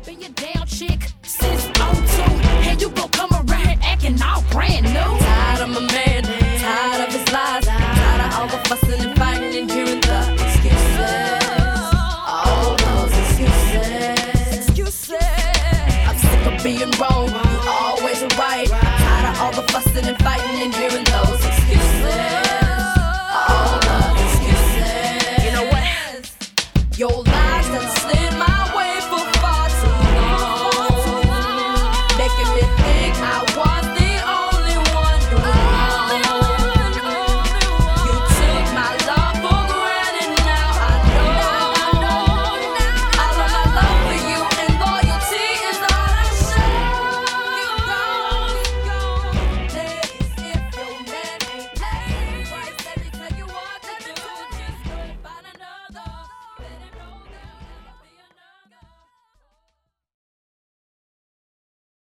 Be a down chick since '02, and you gon' come around here acting all brand new. Tired of my man, tired of his lies, tired of all the fussing and fighting and hearing the excuses. All those excuses. I'm sick of being wrong, you always right. Tired of all the fussing and fighting and hearing